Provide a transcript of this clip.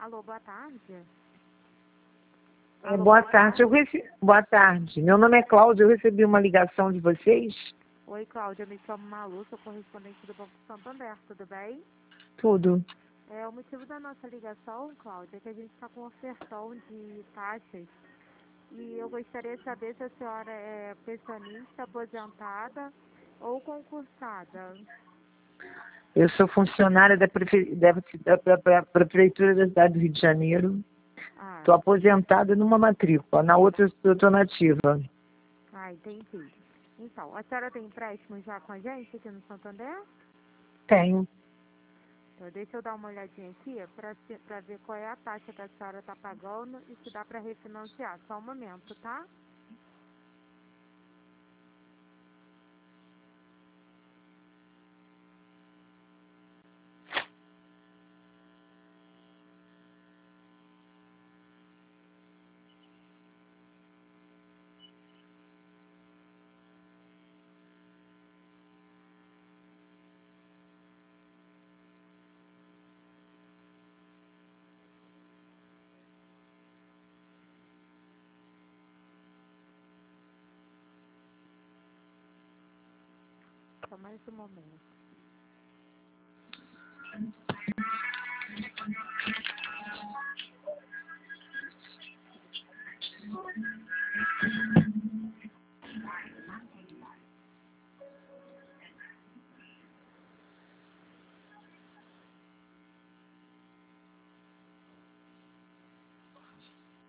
Alô, boa tarde. Boa tarde. Boa tarde. Meu nome é Cláudia. Eu recebi uma ligação de vocês. Oi, Cláudia. Eu me chamo Malu, sou correspondente do Banco Santander. Tudo bem? Tudo. O motivo da nossa ligação, Cláudia, é que a gente está com um ofertão de taxas. E eu gostaria de saber se a senhora é pensionista, aposentada ou concursada. Eu sou funcionária da Prefeitura da cidade do Rio de Janeiro. Estou aposentada numa matrícula, na outra eu estou nativa. Entendi. Então, a senhora tem empréstimo já com a gente aqui no Santander? Tenho. Então, deixa eu dar uma olhadinha aqui para ver qual é a taxa que a senhora está pagando e se dá para refinanciar. Só um momento, tá? Só mais um momento.